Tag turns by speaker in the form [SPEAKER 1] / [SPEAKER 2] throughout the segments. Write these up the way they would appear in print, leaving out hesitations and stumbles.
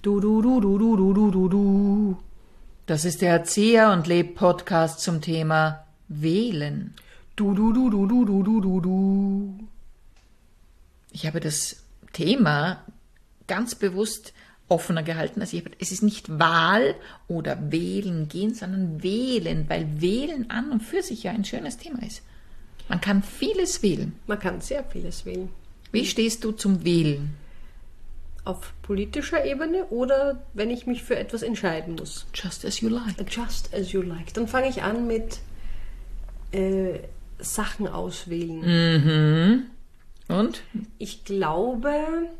[SPEAKER 1] Du, du, du, du, du, du, du, du, du. Das ist der Erzieher und Leb Podcast zum Thema Wählen. Du, du, du, du, du, du, du, du, du. Ich habe das Thema ganz bewusst offener gehalten. Also es ist nicht Wahl oder Wählen gehen, sondern Wählen, weil Wählen an und für sich ja ein schönes Thema ist. Man kann vieles wählen.
[SPEAKER 2] Man kann sehr vieles wählen.
[SPEAKER 1] Wie stehst du zum Wählen?
[SPEAKER 2] Auf politischer Ebene oder wenn ich mich für etwas entscheiden muss?
[SPEAKER 1] Just as you like.
[SPEAKER 2] Just as you like. Dann fange ich an mit Sachen auswählen.
[SPEAKER 1] Mhm. Und?
[SPEAKER 2] Ich glaube,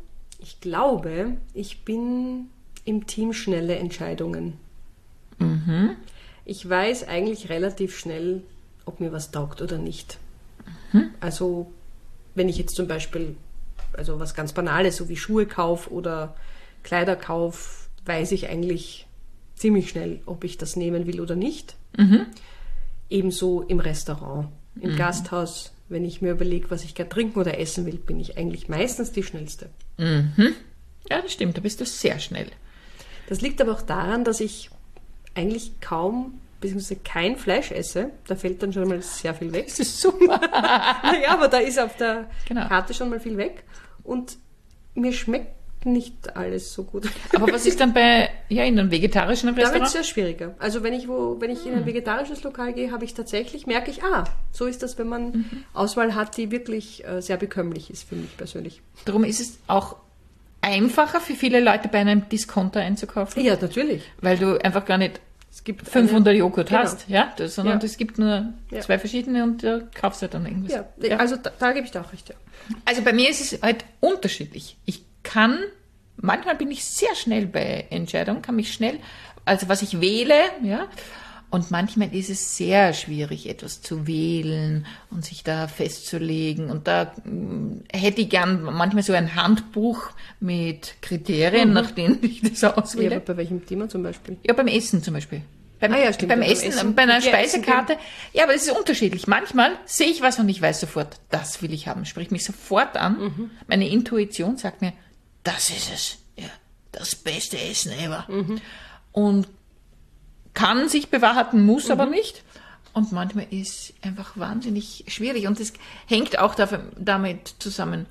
[SPEAKER 2] ich bin im Team schnelle Entscheidungen.
[SPEAKER 1] Mhm.
[SPEAKER 2] Ich weiß eigentlich relativ schnell, ob mir was taugt oder nicht.
[SPEAKER 1] Mhm.
[SPEAKER 2] Also, wenn ich jetzt zum Beispiel, also was ganz Banales, so wie Schuhe kaufe oder Kleider kaufe, weiß ich eigentlich ziemlich schnell, ob ich das nehmen will oder nicht.
[SPEAKER 1] Mhm.
[SPEAKER 2] Ebenso im Restaurant, im Gasthaus. Wenn ich mir überlege, was ich gerne trinken oder essen will, bin ich eigentlich meistens die Schnellste.
[SPEAKER 1] Mhm. Ja, das stimmt, da bist du sehr schnell.
[SPEAKER 2] Das liegt aber auch daran, dass ich eigentlich kaum bzw. kein Fleisch esse. Da fällt dann schon mal sehr viel weg.
[SPEAKER 1] Das ist super.
[SPEAKER 2] Naja, aber da ist auf der
[SPEAKER 1] Genau.
[SPEAKER 2] Karte schon mal viel weg. Und mir schmeckt nicht alles so gut.
[SPEAKER 1] Aber was ist dann in einem vegetarischen
[SPEAKER 2] Da wird es
[SPEAKER 1] Restaurant?
[SPEAKER 2] sehr schwieriger. Also wenn ich in ein vegetarisches Lokal gehe, merke ich, so ist das, wenn man Auswahl hat, die wirklich sehr bekömmlich ist für mich persönlich.
[SPEAKER 1] Darum ist es auch einfacher für viele Leute bei einem Discounter einzukaufen,
[SPEAKER 2] Ja, natürlich.
[SPEAKER 1] weil du einfach gar nicht
[SPEAKER 2] Es gibt
[SPEAKER 1] 500 Joghurt
[SPEAKER 2] Genau.
[SPEAKER 1] hast, ja, sondern
[SPEAKER 2] Ja.
[SPEAKER 1] es gibt nur
[SPEAKER 2] Ja.
[SPEAKER 1] 2 verschiedene und du kaufst halt dann irgendwas.
[SPEAKER 2] Ja, also da gebe ich dir auch recht, ja.
[SPEAKER 1] Also bei mir ist es halt unterschiedlich. Manchmal bin ich sehr schnell bei Entscheidungen, also was ich wähle, ja. Und manchmal ist es sehr schwierig, etwas zu wählen und sich da festzulegen. Und da hätte ich gern manchmal so ein Handbuch mit Kriterien, nach denen ich das
[SPEAKER 2] Ja,
[SPEAKER 1] auswähle.
[SPEAKER 2] aber bei welchem Thema zum Beispiel?
[SPEAKER 1] Ja, beim Essen zum Beispiel.
[SPEAKER 2] Ja, stimmt.
[SPEAKER 1] Beim
[SPEAKER 2] Beim
[SPEAKER 1] Essen,
[SPEAKER 2] Essen.
[SPEAKER 1] bei einer
[SPEAKER 2] Ja, Essen
[SPEAKER 1] Speisekarte. Ja, aber es ist unterschiedlich. Manchmal sehe ich was und ich weiß sofort, das will ich haben. Spricht mich sofort an. Meine Intuition sagt mir, das ist es. Ja, das beste Essen ever. Und kann sich bewahrheiten, muss aber nicht. Und manchmal ist einfach wahnsinnig schwierig. Und das hängt auch damit zusammen,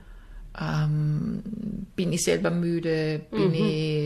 [SPEAKER 1] bin ich selber müde, bin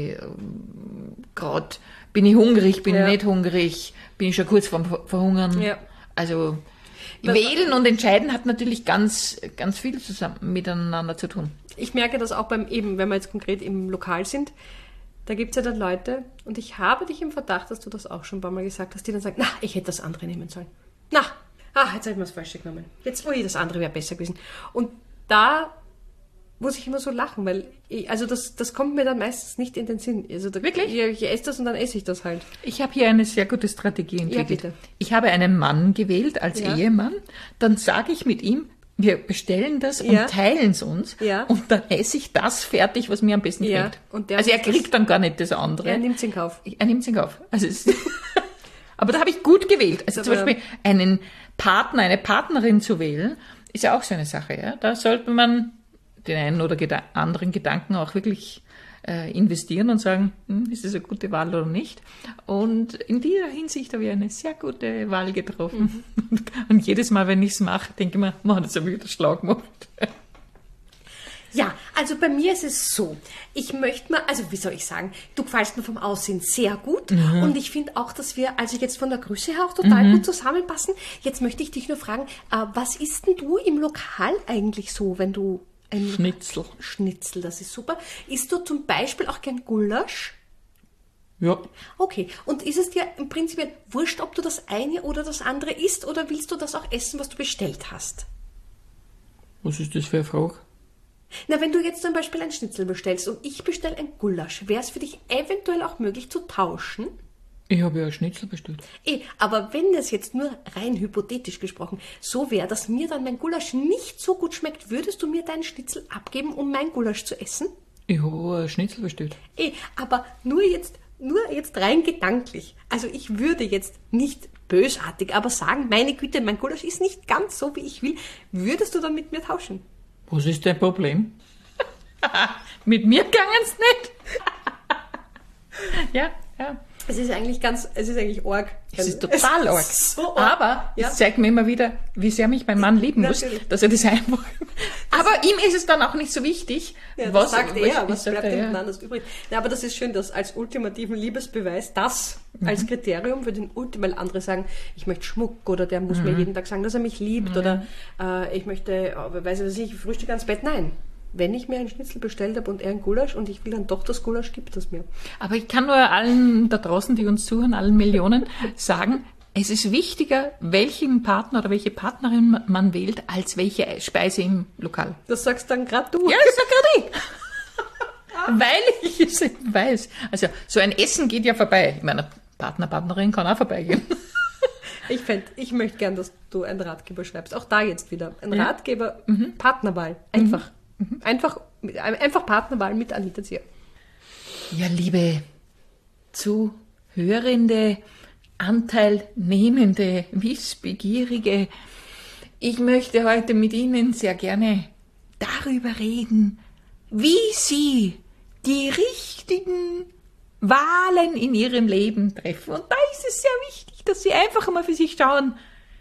[SPEAKER 1] ich hungrig, bin ich nicht hungrig, bin ich schon kurz vorm Verhungern.
[SPEAKER 2] Ja.
[SPEAKER 1] Also wählen und entscheiden hat natürlich ganz, ganz viel miteinander zu tun.
[SPEAKER 2] Ich merke das auch wenn wir jetzt konkret im Lokal sind, da gibt es ja dann Leute, und ich habe dich im Verdacht, dass du das auch schon ein paar Mal gesagt hast, die dann sagen, na, ich hätte das andere nehmen sollen. Jetzt habe ich mir das Falsche genommen. Das andere wäre besser gewesen. Und da muss ich immer so lachen, weil das kommt mir dann meistens nicht in den Sinn. Also
[SPEAKER 1] Wirklich?
[SPEAKER 2] Ich esse das und dann esse ich das halt.
[SPEAKER 1] Ich habe hier eine sehr gute Strategie entwickelt.
[SPEAKER 2] bitte.
[SPEAKER 1] Ich habe einen Mann gewählt als
[SPEAKER 2] Ja.
[SPEAKER 1] Ehemann, dann sage ich mit ihm, wir bestellen das
[SPEAKER 2] Ja.
[SPEAKER 1] und teilen es uns
[SPEAKER 2] Ja.
[SPEAKER 1] und dann esse ich das fertig, was mir am besten
[SPEAKER 2] Ja.
[SPEAKER 1] gefällt.
[SPEAKER 2] Und der
[SPEAKER 1] Also er
[SPEAKER 2] muss das-
[SPEAKER 1] kriegt dann gar nicht das andere.
[SPEAKER 2] Er nimmt es in Kauf.
[SPEAKER 1] Er nimmt es in Kauf. Also aber da habe ich gut gewählt. Also zum
[SPEAKER 2] Aber-
[SPEAKER 1] Beispiel einen Partner, eine Partnerin zu wählen, ist ja auch so eine Sache. Ja? Da sollte man den einen oder anderen Gedanken auch wirklich investieren und sagen, ist das eine gute Wahl oder nicht. Und in dieser Hinsicht habe ich eine sehr gute Wahl getroffen. Und jedes Mal, wenn ich es mache, denke ich mir, man, das habe ich wieder schlau gemacht.
[SPEAKER 2] Ja, also bei mir ist es so, ich möchte mal, also wie soll ich sagen, du gefällst mir vom Aussehen sehr gut und ich finde auch, dass wir, also jetzt von der Größe her auch total gut zusammenpassen. Jetzt möchte ich dich nur fragen, was isst denn du im Lokal eigentlich so, wenn du ein
[SPEAKER 1] Schnitzel,
[SPEAKER 2] das ist super. Isst du zum Beispiel auch gern Gulasch?
[SPEAKER 1] Ja.
[SPEAKER 2] Okay, und ist es dir im Prinzip wurscht, ob du das eine oder das andere isst oder willst du das auch essen, was du bestellt hast?
[SPEAKER 1] Was ist das für eine Frage?
[SPEAKER 2] Na, wenn du jetzt zum Beispiel ein Schnitzel bestellst und ich bestelle ein Gulasch, wäre es für dich eventuell auch möglich zu tauschen?
[SPEAKER 1] Ich habe ja ein Schnitzel bestellt.
[SPEAKER 2] Aber wenn das jetzt nur rein hypothetisch gesprochen so wäre, dass mir dann mein Gulasch nicht so gut schmeckt, würdest du mir deinen Schnitzel abgeben, um mein Gulasch zu essen?
[SPEAKER 1] Ich habe ein Schnitzel bestellt.
[SPEAKER 2] Aber nur jetzt rein gedanklich. Also ich würde jetzt nicht bösartig, aber sagen, meine Güte, mein Gulasch ist nicht ganz so, wie ich will. Würdest du dann mit mir tauschen?
[SPEAKER 1] Was ist dein Problem? Mit mir gangen's nicht. Ja.
[SPEAKER 2] Es ist eigentlich arg.
[SPEAKER 1] Es ist total arg.
[SPEAKER 2] So arg.
[SPEAKER 1] Aber es zeigt mir immer wieder, wie sehr mich mein Mann lieben muss, dass er das einfach... Aber ihm ist es dann auch nicht so wichtig.
[SPEAKER 2] Ja,
[SPEAKER 1] was
[SPEAKER 2] sagt er, was
[SPEAKER 1] sagt
[SPEAKER 2] bleibt
[SPEAKER 1] er,
[SPEAKER 2] ihm anders übrig? Ja, aber das ist schön, dass als ultimativen Liebesbeweis das als Kriterium für den weil andere sagen, ich möchte Schmuck oder der muss mir jeden Tag sagen, dass er mich liebt oder ich möchte, weiß ich, Frühstück ans Bett. Nein. Wenn ich mir einen Schnitzel bestellt habe und er ein Gulasch und ich will dann doch das Gulasch, gibt es mir.
[SPEAKER 1] Aber ich kann nur allen da draußen, die uns zuhören, allen Millionen, sagen, es ist wichtiger, welchen Partner oder welche Partnerin man wählt, als welche Speise im Lokal.
[SPEAKER 2] Das sagst dann gerade du.
[SPEAKER 1] Ja, das sag gerade ich. Weil ich es eben weiß. Also so ein Essen geht ja vorbei. Ich meine, Partnerin kann auch vorbeigehen.
[SPEAKER 2] Ich möchte gern, dass du einen Ratgeber schreibst. Auch da jetzt wieder. Ein Ratgeber, Partnerwahl. Einfach. Einfach Partnerwahl mit Anita Zier.
[SPEAKER 1] Ja, liebe Zuhörende, Anteilnehmende, Wissbegierige, ich möchte heute mit Ihnen sehr gerne darüber reden, wie Sie die richtigen Wahlen in Ihrem Leben treffen. Und da ist es sehr wichtig, dass Sie einfach mal für sich schauen,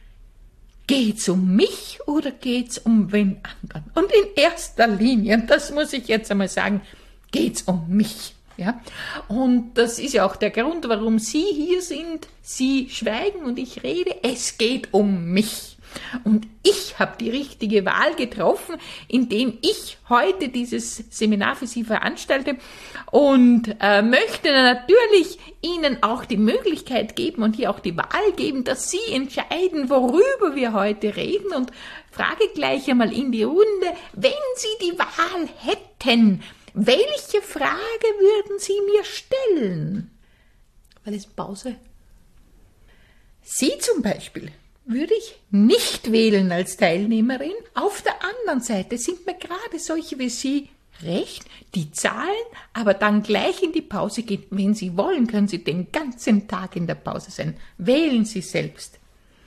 [SPEAKER 1] geht's um mich oder geht's um wen anderen? Und in erster Linie, und das muss ich jetzt einmal sagen, geht's um mich. Ja? Und das ist ja auch der Grund, warum Sie hier sind. Sie schweigen und ich rede. Es geht um mich. Und ich habe die richtige Wahl getroffen, indem ich heute dieses Seminar für Sie veranstalte und möchte natürlich Ihnen auch die Möglichkeit geben und hier auch die Wahl geben, dass Sie entscheiden, worüber wir heute reden, und frage gleich einmal in die Runde, wenn Sie die Wahl hätten, welche Frage würden Sie mir stellen?
[SPEAKER 2] Wann ist Pause?
[SPEAKER 1] Sie zum Beispiel würde ich nicht wählen als Teilnehmerin. Auf der anderen Seite sind mir gerade solche wie Sie recht, die zahlen, aber dann gleich in die Pause gehen. Wenn Sie wollen, können Sie den ganzen Tag in der Pause sein. Wählen Sie selbst.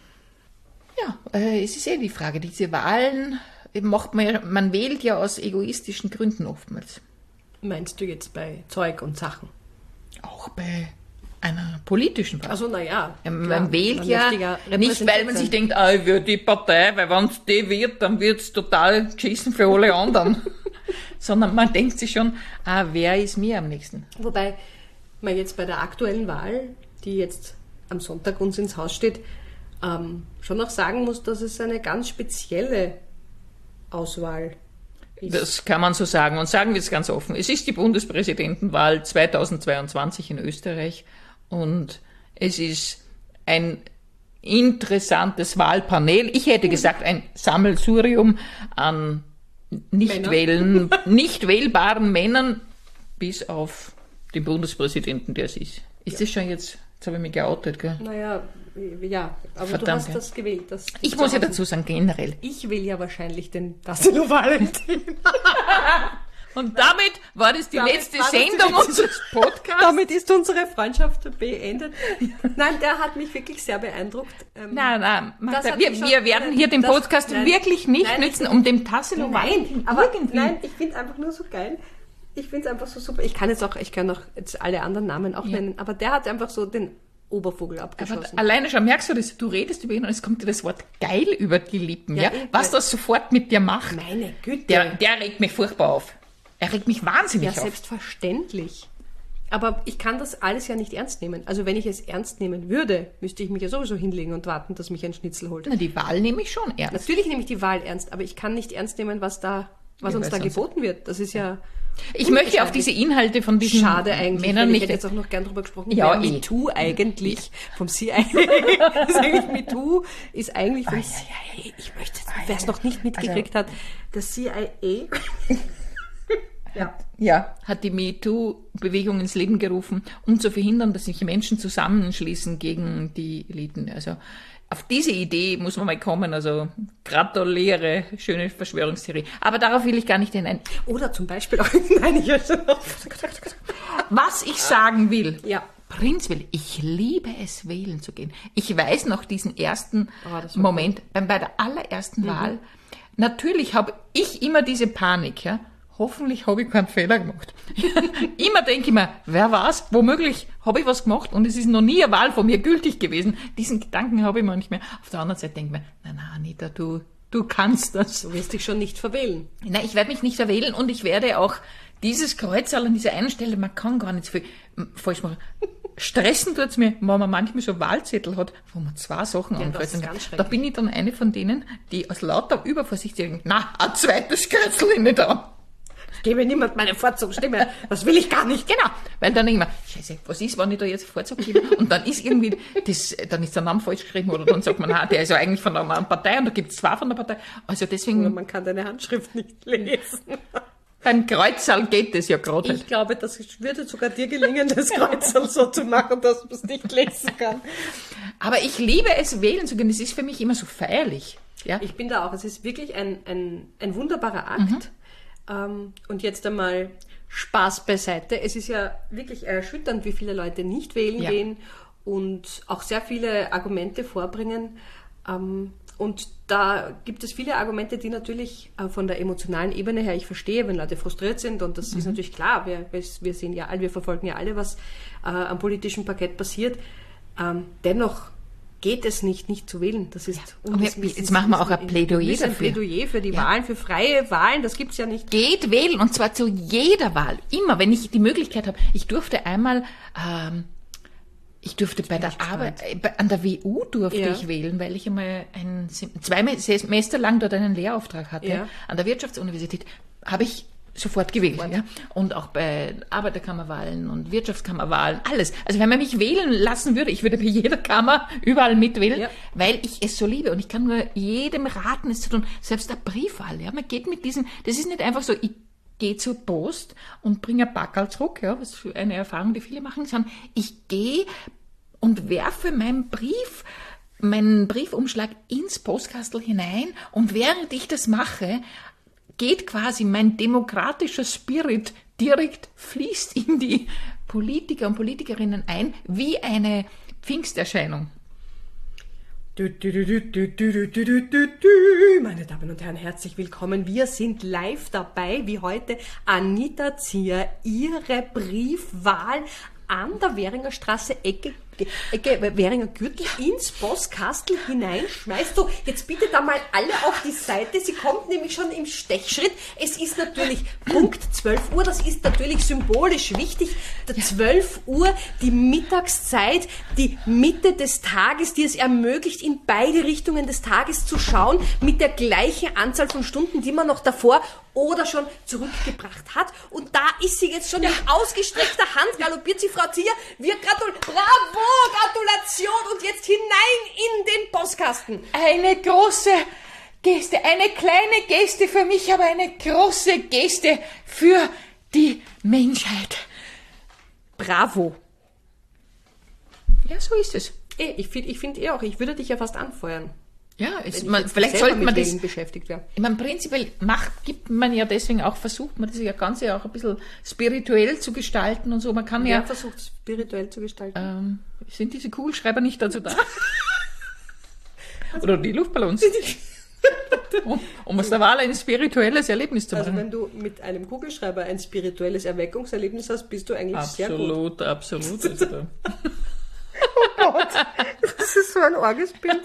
[SPEAKER 1] Ja, es ist die Frage, diese Wahlen macht man wählt ja aus egoistischen Gründen oftmals.
[SPEAKER 2] Meinst du jetzt bei Zeug und Sachen?
[SPEAKER 1] Auch bei einer politischen Wahl.
[SPEAKER 2] Also naja.
[SPEAKER 1] Man wählt ja nicht, weil man sich denkt, ich will die Partei, weil wenn es die wird, dann wird es total geschissen für alle anderen. Sondern man denkt sich schon, wer ist mir am nächsten?
[SPEAKER 2] Wobei man jetzt bei der aktuellen Wahl, die jetzt am Sonntag uns ins Haus steht, schon noch sagen muss, dass es eine ganz spezielle Auswahl ist.
[SPEAKER 1] Das kann man so sagen. Und sagen wir es ganz offen. Es ist die Bundespräsidentenwahl 2022 in Österreich. Und es ist ein interessantes Wahlpanel. Ich hätte gesagt, ein Sammelsurium an nicht wählbaren Männern, bis auf den Bundespräsidenten, der es ist. Ist das schon jetzt habe ich mich geoutet, gell?
[SPEAKER 2] Naja, ja, aber verdammt, du hast das gewählt.
[SPEAKER 1] Ich muss ja dazu sagen, generell.
[SPEAKER 2] Ich will ja wahrscheinlich den Tassilo Valentin.
[SPEAKER 1] Und damit war das die letzte Sendung unseres Podcasts.
[SPEAKER 2] Damit ist unsere Freundschaft beendet. Nein, der hat mich wirklich sehr beeindruckt.
[SPEAKER 1] Nein, Magda, wir werden hier den Podcast wirklich nicht nützen, um dem Tassilo Valentin irgendwie...
[SPEAKER 2] Nein, ich finde es einfach nur so geil. Ich finde es einfach so super. Ich kann auch jetzt alle anderen Namen auch nennen, aber der hat einfach so den Obervogel abgeschossen.
[SPEAKER 1] Aber alleine schon merkst du das, du redest über ihn und es kommt dir das Wort geil über die Lippen, ja? Was das sofort mit dir macht.
[SPEAKER 2] Meine Güte.
[SPEAKER 1] Der regt mich furchtbar auf. Er regt mich wahnsinnig auf.
[SPEAKER 2] Ja, selbstverständlich. Aber ich kann das alles ja nicht ernst nehmen. Also wenn ich es ernst nehmen würde, müsste ich mich ja sowieso hinlegen und warten, dass mich ein Schnitzel holt.
[SPEAKER 1] Na, die Wahl nehme ich schon ernst.
[SPEAKER 2] Natürlich nehme ich die Wahl ernst, aber ich kann nicht ernst nehmen, was uns da geboten wird. Das ist ja...
[SPEAKER 1] Ich möchte auf diese Inhalte von diesen
[SPEAKER 2] Schade eigentlich,
[SPEAKER 1] Männern
[SPEAKER 2] ich
[SPEAKER 1] nicht...
[SPEAKER 2] hätte jetzt auch noch gern drüber gesprochen,
[SPEAKER 1] ja,
[SPEAKER 2] MeToo eigentlich vom CIA. MeToo ist eigentlich vom CIA. Ich möchte, wer es noch nicht mitgekriegt hat, der CIA...
[SPEAKER 1] hat die MeToo-Bewegung ins Leben gerufen, um zu verhindern, dass sich Menschen zusammenschließen gegen die Eliten. Also auf diese Idee muss man mal kommen. Also gratuliere, schöne Verschwörungstheorie. Aber darauf will ich gar nicht hinein.
[SPEAKER 2] Oder zum Beispiel auch... Nein,
[SPEAKER 1] was ich sagen will... Ja. Prinzipiell, ich liebe es, wählen zu gehen. Ich weiß noch diesen ersten Moment, bei der allerersten Wahl. Natürlich habe ich immer diese Panik, ja. hoffentlich habe ich keinen Fehler gemacht. Immer denke ich mir, wer weiß, womöglich habe ich was gemacht und es ist noch nie eine Wahl von mir gültig gewesen. Diesen Gedanken habe ich manchmal. Auf der anderen Seite denke ich mir, nein, Anita, du kannst das.
[SPEAKER 2] Du wirst dich schon nicht verwählen.
[SPEAKER 1] Nein, ich werde mich nicht verwählen und ich werde auch dieses Kreuzerl an dieser einen Stelle, man kann gar nicht so viel falsch machen. Stressen tut's mir, wenn man manchmal so Wahlzettel hat, wo man 2 Sachen ankreuzen kann. Da bin ich dann eine von denen, die aus lauter Übervorsicht sagen, na, ein zweites Kreuzerl nicht an.
[SPEAKER 2] Ich gebe niemand meine Vorzugsstimme. Das will ich gar nicht.
[SPEAKER 1] Genau. Weil dann denke ich mir, scheiße, was ist, wenn ich da jetzt Vorzug gebe? Und dann ist irgendwie, dann ist der Name falsch geschrieben oder dann sagt man, der ist ja eigentlich von einer anderen Partei und da gibt's 2 von der Partei. Also deswegen.
[SPEAKER 2] Oder man kann deine Handschrift nicht lesen.
[SPEAKER 1] Beim Kreuzerl geht es ja gerade.
[SPEAKER 2] Ich glaube, das würde sogar dir gelingen, das Kreuzerl so zu machen, dass man es nicht lesen kann.
[SPEAKER 1] Aber ich liebe es, wählen zu gehen. Es ist für mich immer so feierlich. Ja?
[SPEAKER 2] Ich bin da auch. Es ist wirklich ein wunderbarer Akt. Und jetzt einmal Spaß beiseite. Es ist ja wirklich erschütternd, wie viele Leute nicht wählen gehen und auch sehr viele Argumente vorbringen. Und da gibt es viele Argumente, die natürlich von der emotionalen Ebene her, ich verstehe, wenn Leute frustriert sind und das ist natürlich klar, wir sehen ja alle, wir verfolgen ja alle, was am politischen Parkett passiert. Dennoch geht es nicht zu wählen. Das ist
[SPEAKER 1] jetzt machen wir auch ein Plädoyer dafür.
[SPEAKER 2] Ein Plädoyer für die Wahlen, für freie Wahlen, das gibt's ja nicht.
[SPEAKER 1] Geht wählen und zwar zu jeder Wahl. Immer, wenn ich die Möglichkeit habe. Ich durfte einmal bei der Arbeit, an der WU durfte ich wählen, weil ich einmal 2 Semester lang dort einen Lehrauftrag hatte. Ja. An der Wirtschaftsuniversität habe ich sofort gewählt. Ja. Und auch bei Arbeiterkammerwahlen und Wirtschaftskammerwahlen, alles. Also wenn man mich wählen lassen würde, ich würde bei jeder Kammer überall mitwählen, weil ich es so liebe. Und ich kann nur jedem raten, es zu tun. Selbst der Briefwahl, man geht mit diesem, das ist nicht einfach so, ich gehe zur Post und bringe ein Packerl zurück, was für eine Erfahrung, die viele machen, sondern ich gehe und werfe meinen Briefumschlag ins Postkastel hinein und während ich das mache, geht quasi mein demokratischer Spirit direkt, fließt in die Politiker und Politikerinnen ein, wie eine Pfingsterscheinung.
[SPEAKER 2] Meine Damen und Herren, herzlich willkommen. Wir sind live dabei, wie heute Anita Zier ihre Briefwahl an der Währinger Straße, Ecke Währinger Gürtel ins Postkastel hineinschmeißt. So, jetzt bitte da mal alle auf die Seite. Sie kommt nämlich schon im Stechschritt. Es ist natürlich Punkt 12 Uhr. Das ist natürlich symbolisch wichtig. 12 Uhr, die Mittagszeit, die Mitte des Tages, die es ermöglicht, in beide Richtungen des Tages zu schauen, mit der gleichen Anzahl von Stunden, die man noch davor oder schon zurückgebracht hat. Und da ist sie jetzt schon mit ausgestreckter Hand, galoppiert sie, Frau Zier. Wir gratulieren. Bravo, Gratulation. Und jetzt hinein in den Postkasten.
[SPEAKER 1] Eine große Geste, eine kleine Geste für mich, aber eine große Geste für die Menschheit.
[SPEAKER 2] Bravo.
[SPEAKER 1] Ja, so ist es.
[SPEAKER 2] Ich finde auch, ich würde dich ja fast anfeuern.
[SPEAKER 1] Ja, vielleicht sollte man das
[SPEAKER 2] beschäftigt werden.
[SPEAKER 1] Ich meine, prinzipiell gibt man ja deswegen auch, versucht man das ja Ganze auch ein bisschen spirituell zu gestalten und so. Man kann ja
[SPEAKER 2] versucht spirituell zu gestalten.
[SPEAKER 1] Sind diese Kugelschreiber nicht dazu da? Oder die Luftballons? Um aus der Wahl ein spirituelles Erlebnis zu machen.
[SPEAKER 2] Also wenn du mit einem Kugelschreiber ein spirituelles Erweckungserlebnis hast, bist du eigentlich sehr gut.
[SPEAKER 1] Absolut.
[SPEAKER 2] Oh Gott, das ist so ein Orgesbild.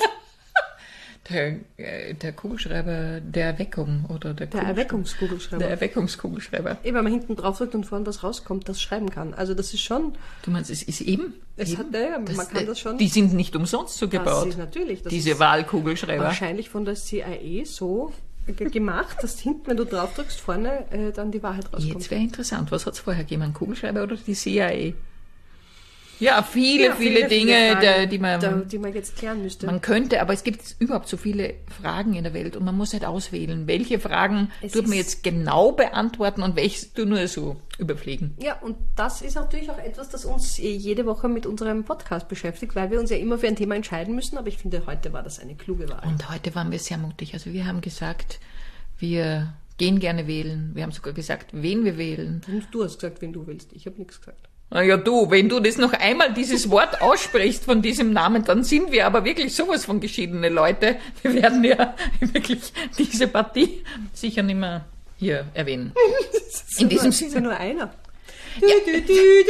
[SPEAKER 1] Der Kugelschreiber der Erweckung oder der
[SPEAKER 2] Erweckungskugelschreiber.
[SPEAKER 1] Der Erweckungskugelschreiber.
[SPEAKER 2] Wenn man hinten drauf drückt und vorne was rauskommt, das schreiben kann. Also das ist schon...
[SPEAKER 1] Du meinst, es ist eben?
[SPEAKER 2] Man kann das schon...
[SPEAKER 1] Die sind nicht umsonst so gebaut.
[SPEAKER 2] Das ist natürlich.
[SPEAKER 1] Diese Wahlkugelschreiber.
[SPEAKER 2] Wahrscheinlich von der CIA so gemacht, dass hinten, wenn du drauf drückst, vorne dann die Wahrheit rauskommt.
[SPEAKER 1] Jetzt wäre interessant. Was hat es vorher gegeben? Ein Kugelschreiber oder die CIA? Ja, viele Dinge,
[SPEAKER 2] Fragen,
[SPEAKER 1] die
[SPEAKER 2] man jetzt klären müsste.
[SPEAKER 1] Man könnte, aber es gibt überhaupt so viele Fragen in der Welt und man muss halt auswählen, welche Fragen tut man jetzt genau beantworten und welche du nur so überfliegen.
[SPEAKER 2] Ja, und das ist natürlich auch etwas, das uns jede Woche mit unserem Podcast beschäftigt, weil wir uns ja immer für ein Thema entscheiden müssen, aber ich finde, heute war das eine kluge Wahl.
[SPEAKER 1] Und heute waren wir sehr mutig. Also wir haben gesagt, wir gehen gerne wählen. Wir haben sogar gesagt, wen wir wählen.
[SPEAKER 2] Und du hast gesagt, wen du willst. Ich habe nichts gesagt.
[SPEAKER 1] Na ja, wenn du das noch einmal dieses Wort aussprichst von diesem Namen, dann sind wir aber wirklich sowas von geschiedene Leute. Wir werden ja wirklich diese Partie sicher nicht mehr hier erwähnen. In diesem
[SPEAKER 2] Das ist ja
[SPEAKER 1] Sinne.
[SPEAKER 2] nur einer.
[SPEAKER 1] Geht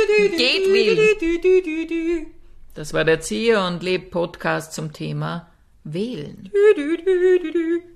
[SPEAKER 1] wählen. Das war der Erzieher und Leb Podcast zum Thema Wählen.
[SPEAKER 2] Du, du, du, du, du.